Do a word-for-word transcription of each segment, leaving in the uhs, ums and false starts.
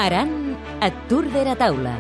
Aran a Tour de la Taula.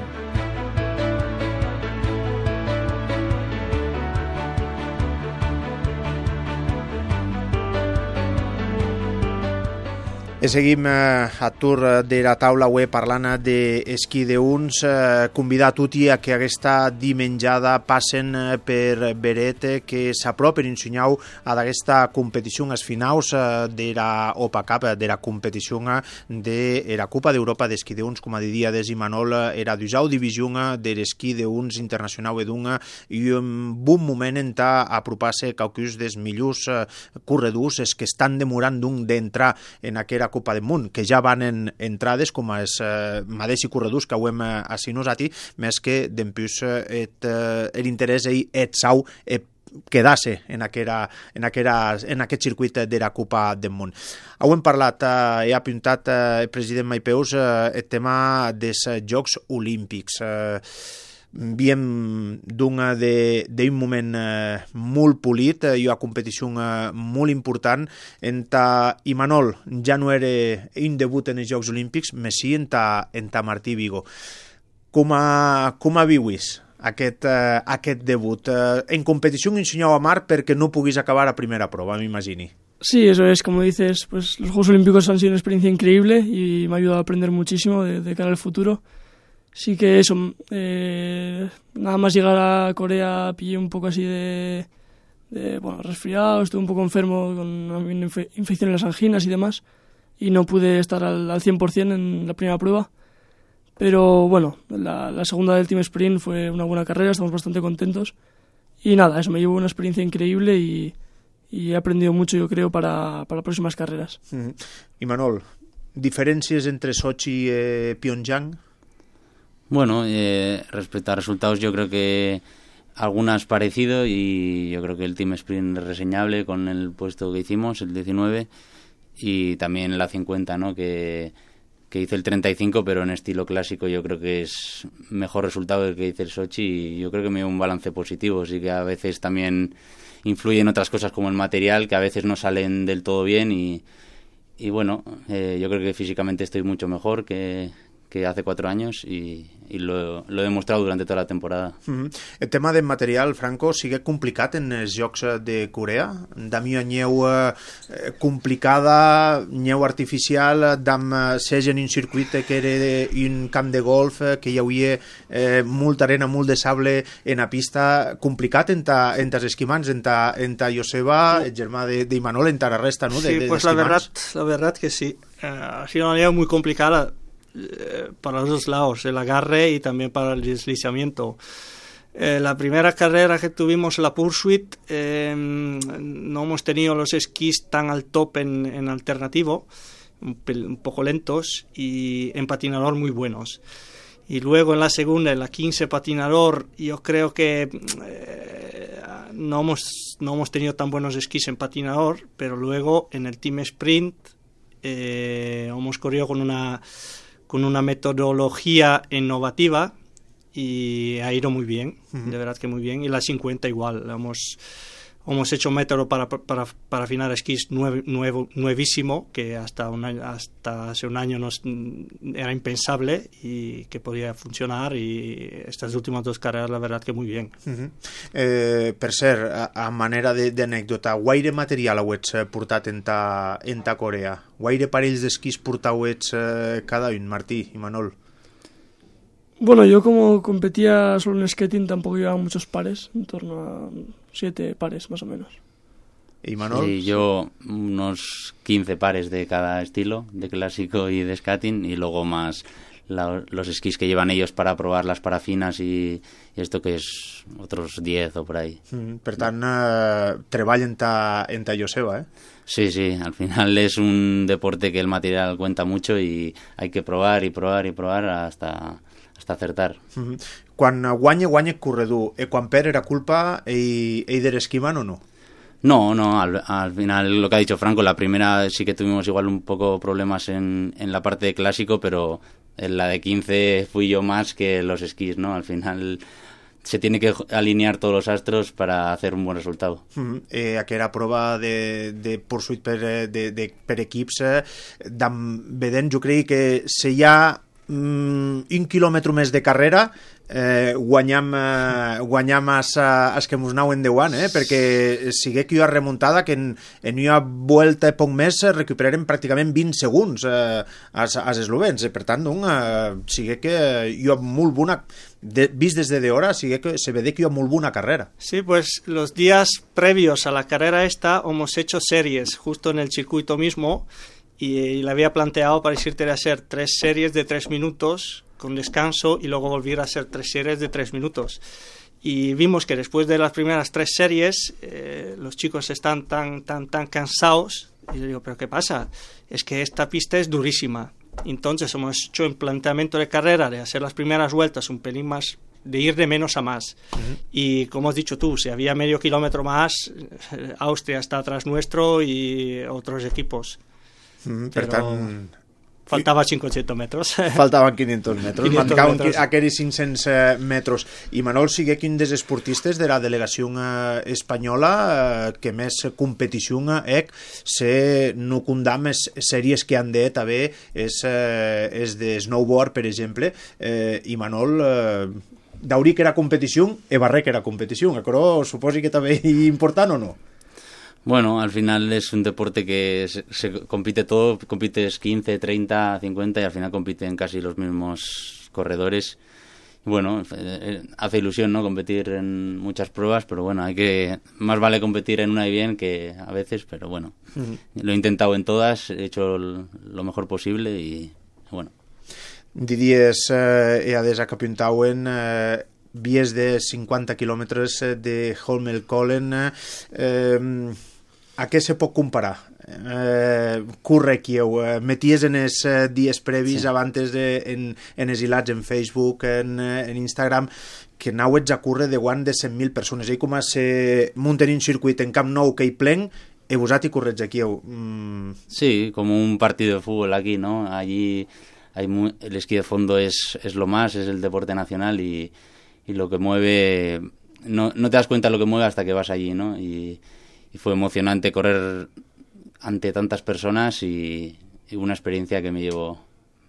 E seguim eh, a Tour de la Taula avui parlant d'esquí de uns. Eh, convidar a tutti a que aquesta dimenjada passen per Beret, que s'apropen insignau a d'aquesta competició, als finals eh, de la Opa Cup, de la competició de la Copa d'Europa d'esquí de uns, com a diria des Imanol, era d'usau divisió de l'esquí de uns internacional edunga i un bon moment en ta apropar-se caucus des millors eh, corredors es que estan demorant d'un d'entrar en aquella Copa del Món, que ja van en entrades com els eh, mateixos corredors que ho hem eh, així nosaltres, més que d'empús eh, l'interès i et sau eh, quedar-se en, aquera, en, aquera, en aquest circuit de la Copa del Món. Ho hem parlat, eh, he apuntat eh, el president Maipeus eh, el tema dels Jocs Olímpics. Eh, Viem d'un moment eh, molt polit i una competició eh, molt important. En ta Imanol ja no era un debut en els Jocs Olímpics, més sí en ta, en ta Martí Vigo. Com a, com a viuis aquest, eh, aquest debut? Eh, en competició ensenyau a mar perquè no puguis acabar a primera prova, m'imagini. Sí, eso es, como dices, pues los Juegos Olímpicos han sido una experiencia increíble y me ha ayudado a aprender muchísimo de, de cara al futuro. Sí que eso, eh, nada más llegar a Corea pillé un poco así de, de bueno, resfriado, estuve un poco enfermo con una infe- infección en las anginas y demás y no pude estar al, al cien por ciento en la primera prueba, pero bueno, la, la segunda del Team Sprint fue una buena carrera, estamos bastante contentos y nada, eso me llevó una experiencia increíble y, y he aprendido mucho, yo creo, para, para próximas carreras. Mm-hmm. Imanol, ¿diferencias entre Sochi y eh, Pyongyang? Bueno, eh, respecto a resultados yo creo que algunas parecido y yo creo que el Team Sprint es reseñable con el puesto que hicimos, el diecinueve, y también la cincuenta, ¿no? que, que hice el treinta y cinco, pero en estilo clásico yo creo que es mejor resultado del que hice el Sochi y yo creo que me dio un balance positivo, sí que a veces también influyen otras cosas como el material que a veces no salen del todo bien y, y bueno, eh, yo creo que físicamente estoy mucho mejor que... que hace cuatro años y, y lo, lo he demostrado durante toda la temporada. Mm-hmm. El tema del material, Franco, sigue complicat en els Jocs de Corea? D'ami nyeu eh, complicada, nyeu artificial, d'am seja en un circuit que era un camp de golf, que hi havia eh, molta arena, molt de sable en la pista, complicat en ta, en tas esquimants, en ta, en ta Joseba, el germà d'Imanol, en ta la resta, ¿no? De, sí, de, pues la verdad, la verdad que sí. Uh, ha sido una liga muy complicada para los dos lados, el agarre y también para el deslizamiento. Eh, la primera carrera que tuvimos, la Pursuit, eh, no hemos tenido los esquís tan al top en, en alternativo, un, un poco lentos, y en patinador muy buenos. Y luego en la segunda, en la quince patinador, yo creo que eh, no, hemos, no hemos tenido tan buenos esquís en patinador, pero luego en el Team Sprint eh, hemos corrido con una... con una metodología innovativa y ha ido muy bien, uh-huh. De verdad que muy bien, y la cincuenta igual, hemos, hemos hecho un método para, para, para afinar esquís nuevo, nuevo, nuevísimo, que hasta, un año, hasta hace un año nos, era impensable y que podía funcionar, y estas últimas dos carreras la verdad que muy bien. Uh-huh. Eh, per cert, a, a manera d'anècdota, guaire material heu portat en ta, en ta Corea? Guaire parells d'esquís portau ets eh, cada un, Martí i Manol? Bueno, yo como competía solo en skating tampoco llevaba muchos pares, en torno a siete pares más o menos. ¿Y Manol? Sí, yo unos quince pares de cada estilo, de clásico y de skating, y luego más la, los esquís que llevan ellos para probar las parafinas y, y esto que es otros diez o por ahí. Mm, per tant, eh, treball en ta, en ta Joseba, eh? Sí, sí, al final es un deporte que el material cuenta mucho y hay que probar y probar y probar hasta... hasta acertar. Mm-hmm. Quan guanya, guanya el corredor. E quan perd era culpa ell, ell de l'esquimant o no? No, no, al, al final lo que ha dicho Franco, la primera sí que tuvimos igual un poco problemas en, en la parte de clásico, pero en la de quince fui yo más que los esquís, ¿no? Al final se tiene que alinear todos los astros para hacer un buen resultado. Mm-hmm. Eh, aquella prova de, de pursuit per, de, de, per equips, eh, vedent, jo crec que si hi ha mm, un quilòmetre més de carrera, eh, guanyam, eh, guanyam as, as que mos nauen deu anys, eh? Perquè sigue que hi ha remuntada que en, en una volta poc més recuperarem pràcticament vint segons eh, als, als eslovens. Per tant, doncs, eh, sigue que hi ha molt bona, de, vist des de d'hora, sigue que se ve que hi ha molt bona carrera. Sí, pues los días previos a la carrera esta hemos hecho series justo en el circuito mismo y, y le había planteado para decirte de hacer tres series de tres minutos con descanso y luego volver a hacer tres series de tres minutos. Y vimos que después de las primeras tres series eh, los chicos están tan, tan, tan cansados. Y yo digo, ¿pero qué pasa? Es que esta pista es durísima. Entonces hemos hecho un planteamiento de carrera de hacer las primeras vueltas un pelín más, de ir de menos a más. Uh-huh. Y como has dicho tú, si había medio kilómetro más, Austria está atrás nuestro y otros equipos. Uh-huh. Per Però... tant... Faltaven cinc-cents metres. Faltaven quinientos metres. quinientos metres. Aquells cinc-cents metres. I Manol sigue un dels esportistes de la delegació espanyola eh, que més competició eh, se no condam les sèries que han de també és, eh, és de snowboard, per exemple, eh, i Manol... Eh, Daurí que era competició e Barré que era competició. Però suposi que també és important o no? Bueno, al final es un deporte que se, se compite todo, compites quince, treinta, cincuenta y al final compiten casi los mismos corredores. Y bueno, eh, hace ilusión, ¿no?, competir en muchas pruebas, pero bueno, hay que, más vale competir en una y bien que a veces, pero bueno, uh-huh. Lo he intentado en todas, he hecho lo mejor posible y bueno. Diries, eh, e ades a Capintauen, eh, vies de cinquanta quilòmetres de Holmenkollen, eh, a què se pot comparar? Eh, curre Kiev, eh, meties en els eh, dies previs, sí. Abans de, en, en els hilats en Facebook, en, en Instagram, que anauets a curre de guant de cent mil persones. I com se munten un circuit en Camp Nou que hi plen, e vosati correts a Kiev. Mm. Sí, como un partido de fútbol aquí, ¿no? Allí hay muy, el esquí de fondo es, es lo más, es el deporte nacional y, y lo que mueve, no, no te das cuenta de lo que mueve hasta que vas allí, ¿no? Y, y fue emocionante correr ante tantas personas y, y una experiencia que me llevó.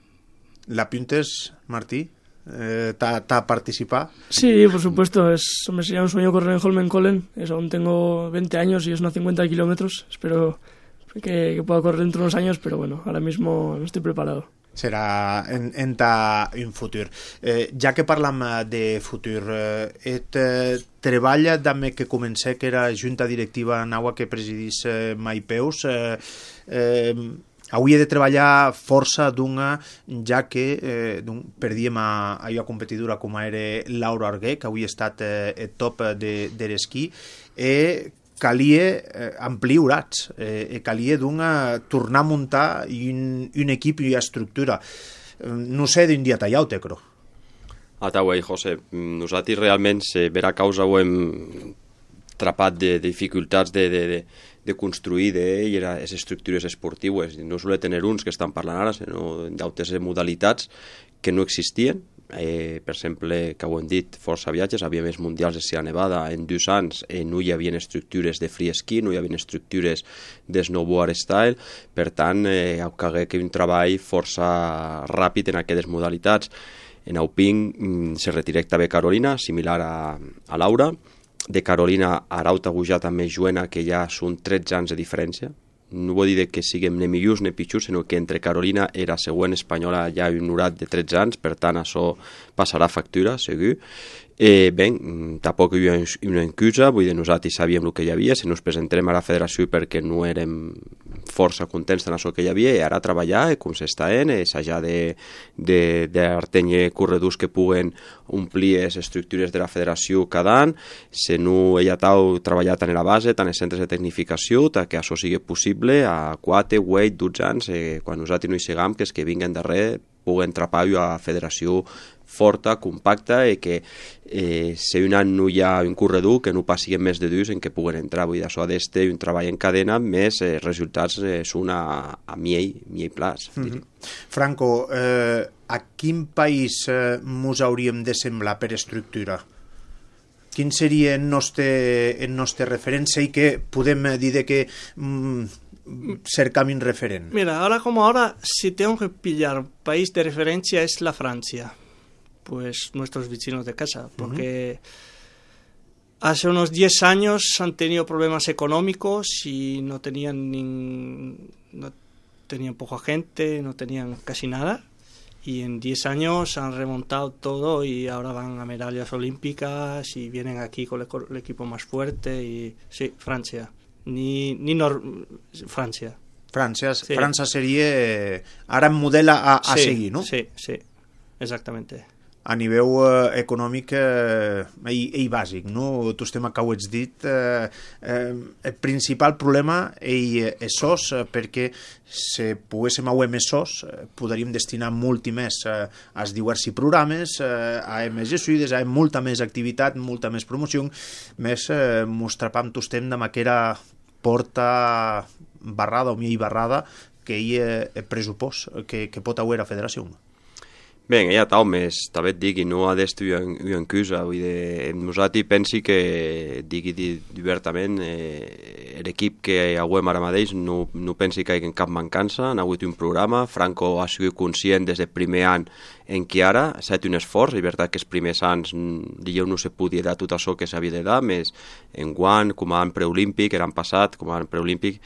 ¿La pintes, Martí? Eh, ¿T'ha participado? Sí, por supuesto. Es, hombre, sería un sueño correr en Holmenkollen. Es, aún tengo veinte años y es unos cincuenta kilómetros. Espero que, que pueda correr dentro de unos años, pero bueno, ahora mismo no estoy preparado. Serà en, en ta un futur. Eh, ja que parlam de futur, eh, et eh, treballa d'ame que comencé, que era junta directiva naua que presidís eh, Maipeus, eh, eh, avui he de treballar força d'una, ja que eh, perdíem a, a una competidora com era Laura Arguer, que avui ha estat eh, top de, de l'esquí, e calia eh, amplir horats, eh, calia d'una tornar a muntar un, un equip i una estructura. No sé d'un dia tallau, te crec. Ah, tauei, José. Nosaltres realment, se vera causa ho hem trapat de, de dificultats de, de, de, de construir les estructures esportives. No solia tenir uns que estan parlant ara, sinó d'altres modalitats que no existien. Eh, per exemple, que ho hem dit, força viatges, havia més mundials de Sierra Nevada en dos anys, eh, no hi havia estructures de free ski, no hi havia estructures de snowboard style, per tant, eh, que hi havia un treball força ràpid en aquestes modalitats. En Auping mm, se retirec també Carolina, similar a, a Laura. De Carolina a Arauta Gujà també Joena, que ja són tretze anys de diferència. No vull dir que siguem ni millors ni pitjors, sinó que entre Carolina i la següent espanyola hi ha un horat de tretze anys, per tant això passarà factura, segur. Eh, ben, tampoc hi ha una excusa, vull dir, nosaltres sabíem el que hi havia, si ens presentarem a la federació perquè no érem força contents de això que hi havia, i ara treballar, com s'està en, assajar d'artenyer corredors que puguen omplir les estructures de la federació cada any, si no hi ha tal treballar tant en la base, tant en centres de tecnificació, que això sigui possible a quatre, vuit, dotze anys, eh, quan nosaltres no hi siguem, que els que vinguen darrere puguen trapar a la federació forta, compacta, i que eh, si un any no hi ha un corredor que no passi més de dos en què puguen entrar. Vull dir, això ha d'estar un treball en cadena, més eh, resultats eh, són a, a miei, miei plats. Mm-hmm. Franco, eh, a quin país eh, mos hauríem de semblar per estructura? Quin seria el nostre, el nostre referent? Sé que podem dir que mm, ser camino referente? Mira, ahora como ahora, si tengo que pillar país de referencia es la Francia, pues nuestros vecinos de casa, porque uh-huh. hace unos diez años han tenido problemas económicos y no tenían ni, no tenían poca gente, no tenían casi nada, y en diez años han remontado todo y ahora van a medallas olímpicas y vienen aquí con el, el equipo más fuerte. Y sí, Francia. Ni, ni nor... Francia. Francia, sí. França seria eh, ara en model a, a sí, seguir, no? Sí, sí, exactamente. A nivell eh, econòmic eh, i, i bàsic, no? Tu estem que ho ets dit, eh, eh, el principal problema és, és sos, eh, perquè si poguéssim haver més sos, eh, podríem destinar molt i més eh, als diversos programes, eh, a més jesuïdes, a molta més activitat, molta més promoció, més eh, mostrapam tu estem de maquera porta barrada o mi barrada que hi ha el pressupost que, que pot haver a federació. Ben, ja tal, més, també et digui, no ha d'estar en cusa, vull dir, nosaltres pensi que, digui divertament, eh, l'equip que haguem ara mateix no, no pensi que hi ha cap mancança, ha hagut un programa, Franco ha sigut conscient des del primer any en què ara ha estat un esforç, és veritat que els primers anys digueu, no se podia dar tot això que s'havia de dar, més en guant, com a any preolímpic, l'any passat, com a any preolímpic,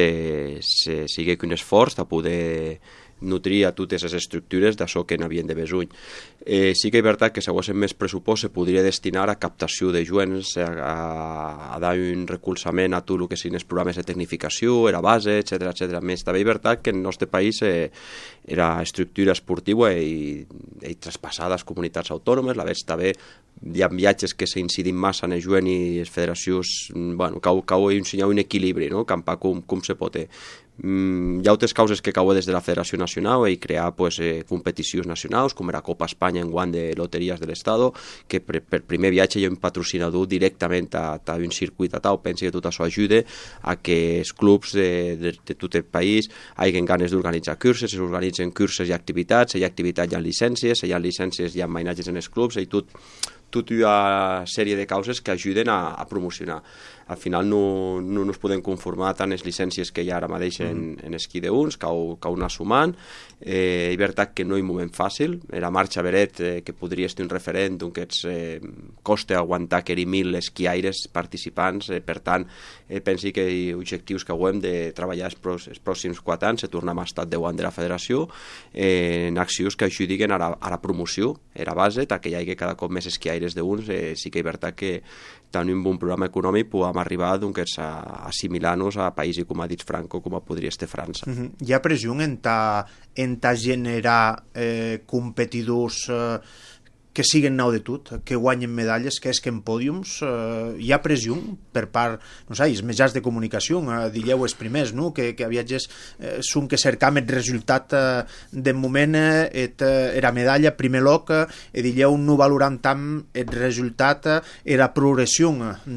se, se sigue un esforç de poder nutrir a totes les estructures d'això que n'havien de besuny. Eh, sí que és veritat que si haguéssim més pressupost se podria destinar a captació de joves, a, a, a dar un recolzament a tot el que siguin els programes de tecnificació, era base, etcètera, etcètera. Més també és veritat que en el nostre país eh, era estructura esportiva i, i traspassada a les comunitats autònomes, la veig també hi ha viatges que s'incidim massa en el jovent i les federacions, bueno, cau, cau ensenyar un equilibri, no? Campar com, com se pot. Mm, hi ha altres causes que cauen des de la Federació Nacional i crear pues, eh, competicions nacionals, com era Copa Espanya en guant de loteries de l'Estado, que per, per primer viatge hi ha un patrocinador directament a, a un circuit a tal. Penso que tot això ajuda a que els clubs de, de, de tot el país hagin ganes d'organitzar curses, s'organitzen curses i activitats, hi ha activitats, hi ha llicències, hi ha llicències, hi ha mainatges en els clubs, i tot tota una sèrie de causes que ajuden a, a promocionar. Al final no, no ens podem conformar tant les llicències que hi ha ara mateix en, en esquí de uns, que ho anar sumant. Eh, és veritat que no hi moment fàcil. La marxa Beret, eh, que podria ser un referent, que ens eh, costa aguantar que hi mil esquiaires participants. Eh, per tant, eh, pensi que hi ha objectius que haurem de treballar els, pros, els pròxims quatre anys, se tornar a estat deu anys de la federació, eh, en accions que ajudin a la, a la promoció, a la base, que hi hagi cada cop més esquiaires d'uns. Eh, sí que és veritat que tenint un bon programa econòmic podem arribar doncs, a assimilar-nos a països com ha dit Franco, com podria ser França. Uh-huh. Hi ha pressió en ta, en ta generar eh, competidors eh, que siguen nau de tot, que guanyen medalles, que esquen pòdiums, eh, hi ha pressió per part, no sé, els mitjans de comunicació, eh, digueu els primers, no? que, que viatges eh, són que cercam el resultat eh, de moment, eh, et, eh, era medalla, primer loc, eh, digueu no valorant tant el resultat, eh, la progressió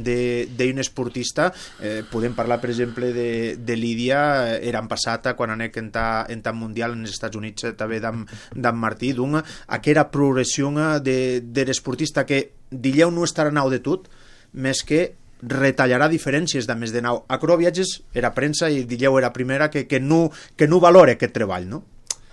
d'un esportista, eh, podem parlar per exemple de, de Lídia, eh, era en passat, quan anec en ta, en ta mundial en els Estats Units, eh, també d'en Martí, doncs, aquella progressió de, de l'esportista que dilleu no estarà nau de tot, més que retallarà diferències de més de nau. A Cro Viatges era premsa i dilleu era primera que, que, no, que no valora aquest treball, ¿no?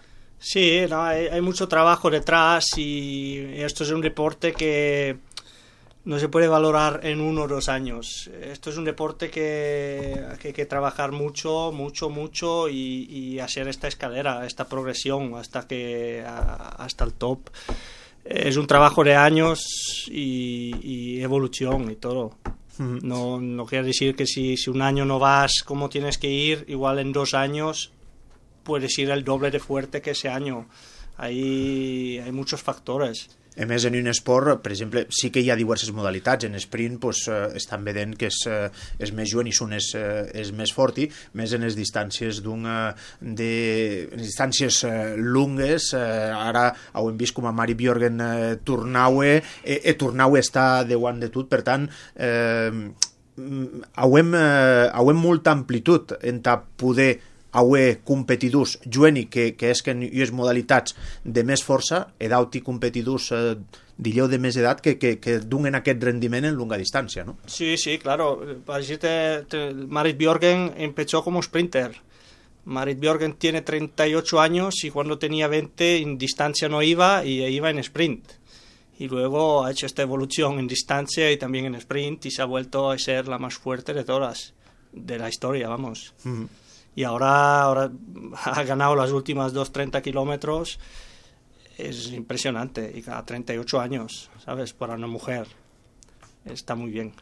Sí, no, hay, hay mucho trabajo detrás y esto es un deporte que no se puede valorar en uno o dos años. Esto es un deporte que, que hay que trabajar mucho, mucho, mucho y, y hacer esta escalera, esta progresión hasta, que, a, hasta el top. Es un trabajo de años y, y evolución y todo. Uh-huh. No, no quiere decir que si, si un año no vas como tienes que ir, igual en dos años puedes ir el doble de fuerte que ese año. Hay, hay muchos factores. A més, en un esport, per exemple, sí que hi ha diverses modalitats. En sprint pues, eh, estan veient que és, eh, és més jovent i són és, eh, és més fort, i més en les distàncies d'un, eh, de en les distàncies eh, longues. Eh, ara ho hem vist com a Mari Bjørgen eh, Tornaue, eh, eh, Tornaue està de guant de tot, per tant, eh, hauem, eh, hauem molta amplitud en poder haver competidors joveni que, que és que hi ha modalitats de més força, e d'auti competidors eh, dilleu de més edat que, que, que dungen aquest rendiment en longa distància, ¿no? Sí, sí, claro. Para decirte, Marit Bjørgen empezó como sprinter. Marit Bjørgen tiene treinta y ocho años y cuando tenía veinte en distancia no iba y iba en sprint. Y luego ha hecho esta evolución en distancia y también en sprint y se ha vuelto a ser la más fuerte de todas, de la historia, vamos. Mm. Y ahora, ahora ha ganado las últimas dos treinta kilómetros. Es impresionante. Y a treinta y ocho años, ¿sabes? Para una mujer. Està molt bé.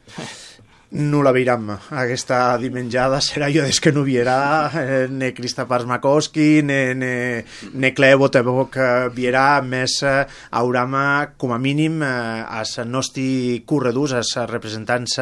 No la veiram aquesta dimenjada, serà jo des que no viera eh, ne Kristapars Makoski ne, ne, ne Clevo Tebok viera més eh, aurama com a mínim eh, als nostres corredors, als representants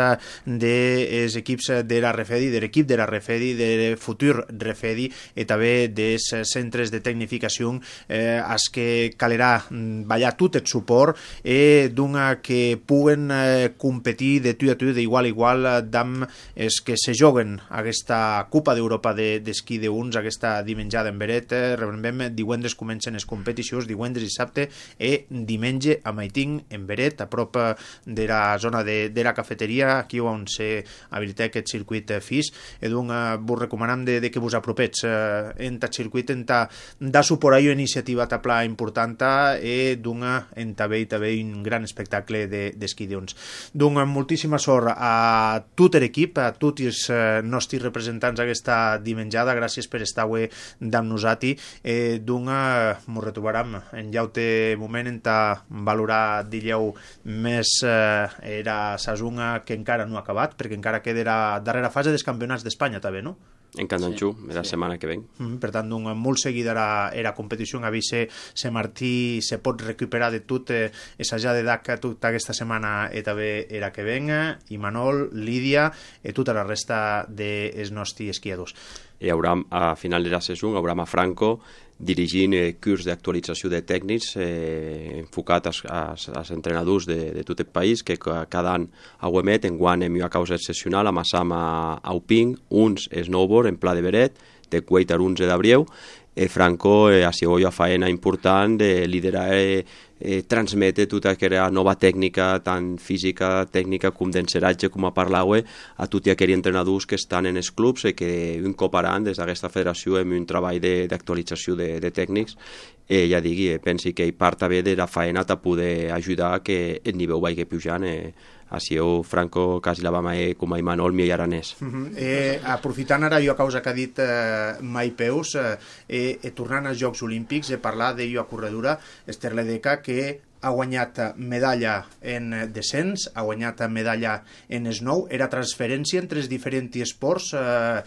dels equips de la Refedi, de l'equip de la Refedi, de futur Refedi i també dels centres de tecnificació eh, als que calerà ballar tot el suport i d'una que puguen eh, competir de tu a tu, d'igual a igual d'am és que se joguen aquesta Copa d'Europa d'esquí de uns, aquesta dimenjada en Beret. Recordem, divendres comencen les competicions, divendres i dissabte, i diumenge a Maiting, en Beret, a prop de la zona de, de la cafeteria, aquí on se habilita aquest circuit fix, i doncs vos recomanam de, de que vos apropets eh, en aquest circuit, en ta da suport a una iniciativa ta pla important i doncs en també i també un gran espectacle d'esquí de uns. Doncs moltíssima sort a a tot l'equip, a tots els eh, nostres representants aquesta dimenjada. Gràcies per estar avui amb nosaltres. Eh, D'una, ens retrobarem en llaute moment en ta valorar, dilleu, més eh, era sazunga que encara no ha acabat, perquè encara queda la darrera fase dels campionats d'Espanya també, no? En Candanxú, sí, la sí. setmana que ven. Mm, per tant, doncs, molt seguida era, era competició, a veure si Martí se pot recuperar de tot eh, esa ja d'edat que tota aquesta setmana i també era que venga, i Manol, Lídia i tota la resta dels nostres esquiadors. Hi haurà, a final de la saison, hi haurà a Franco dirigint eh, curs d'actualització de tècnics eh, enfocat als, als, als entrenadors de, de tot el país, que cada any ho emet. Enguany hem a causa excepcional amb Assam a Auping, uns snowboard en Pla de Beret, de Cueit a onze d'abril. Eh, Franco eh, ha sigut una faena important de liderar i eh, eh, transmetre tota aquella nova tècnica, tant física, tècnica com d'enceratge, com a parlava, a tots aquells entrenadors que estan en els clubs i que un cop ara, des d'aquesta federació, hem un treball d'actualització de, de, de tècnics. Eh, ja digui, eh, pensi que hi part també de la faena a poder ajudar que el nivell vagi pujant. Eh, així ho Franco quasi la vam a com a Imanol mi aranès. Uh -huh. eh, aprofitant ara jo a causa que ha dit eh, Mai Peus, eh, eh, tornant als Jocs Olímpics, he parlat de jo a corredura, Ester Ledeca, que ha guanyat medalla en descens, ha guanyat medalla en snow, era transferència entre els diferents esports. Eh,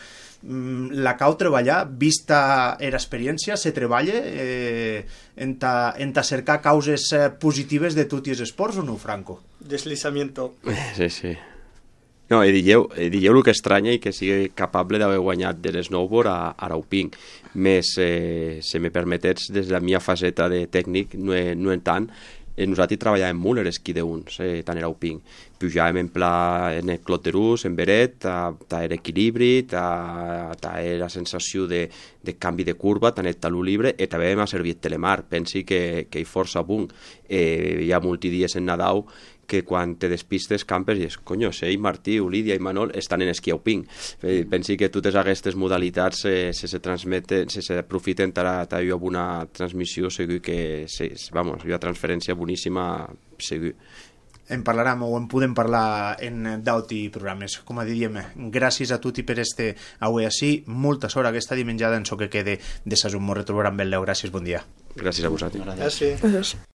la cau treballar, vista era experiència, se treballa eh, en, ta, en ta cercar causes positives de tots els esports o no, Franco? Deslizamiento. Sí, sí. No, i digueu, digueu el que estranya i que sigui capable d'haver guanyat de l'snowboard a, a Arauping. Més, eh, si me permetets, des de la meva faceta de tècnic, no, no en tant, eh, nosaltres treballàvem molt l'esquí d'uns, eh, tant a Arauping. Pujàvem en pla en el clot de Rus, en Beret, ta l'equilibri, ta la sensació de, de canvi de curva, tant el taló libre, i també m'ha servit telemar. Pensi que, que hi força punt. Eh, hi ha molts dies en Nadal que quan te despistes campes i dius, conyo, sei, Martí, Lídia i Manol estan en esquí alpín. Eh, pensi que totes aquestes modalitats eh, se, se transmeten, se, se aprofiten per a una transmissió, segur que, se, vamos, una transferència boníssima, segur. En parlarem o en podem parlar en d'altres programes. Com a diríem, gràcies a tutti per este avui així. Molta sort aquesta dimenjada en so que quede de Sasum. Ens retrobarem ben leu. Gràcies, bon dia. Gràcies a vosaltres. Gràcies. Gràcies.